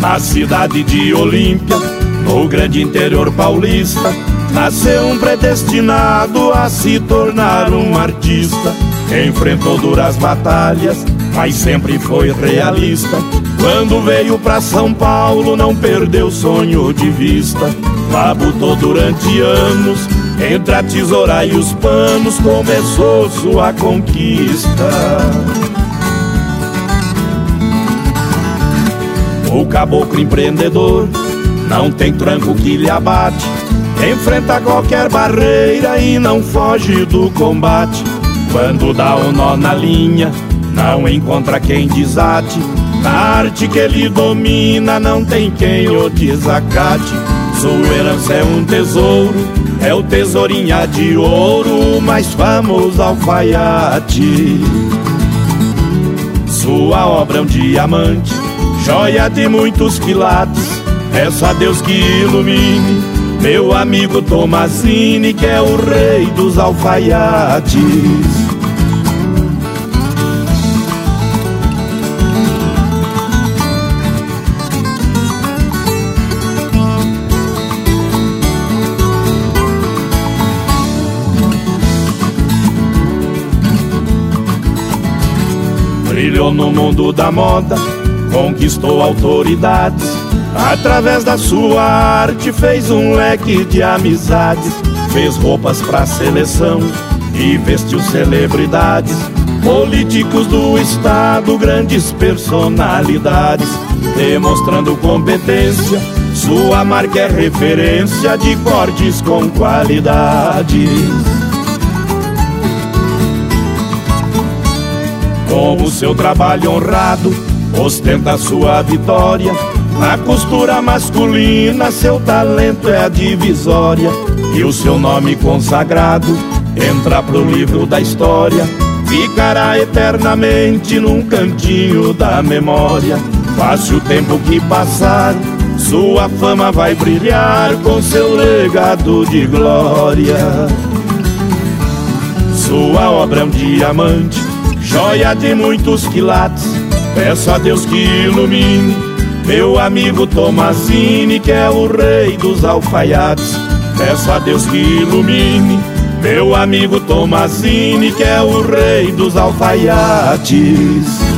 Na cidade de Olímpia, no grande interior paulista, nasceu um predestinado a se tornar um artista. Enfrentou duras batalhas, mas sempre foi realista. Quando veio pra São Paulo, não perdeu o sonho de vista. Labutou durante anos, entre a tesoura e os panos, começou sua conquista. O caboclo empreendedor não tem tranco que lhe abate, enfrenta qualquer barreira e não foge do combate. Quando dá um nó na linha, não encontra quem desate. Na arte que ele domina, não tem quem o desacate. Sua herança é um tesouro, é o tesourinha de ouro, o mais famoso alfaiate. Sua obra é um diamante, joia de muitos quilates. Peço a Deus que ilumine meu amigo Tomazini, que é o rei dos alfaiates. Brilhou no mundo da moda, conquistou autoridades. Através da sua arte fez um leque de amizades. Fez roupas pra seleção e vestiu celebridades. Políticos do estado, grandes personalidades. Demonstrando competência, sua marca é referência de cortes com qualidades. Com o seu trabalho honrado, ostenta sua vitória. Na costura masculina, seu talento é a divisória. E o seu nome consagrado entra pro livro da história. Ficará eternamente num cantinho da memória. Passe o tempo que passar, sua fama vai brilhar com seu legado de glória. Sua obra é um diamante, joia de muitos quilates. Peço a Deus que ilumine meu amigo Tomazini, que é o rei dos alfaiates. Peço a Deus que ilumine meu amigo Tomazini, que é o rei dos alfaiates.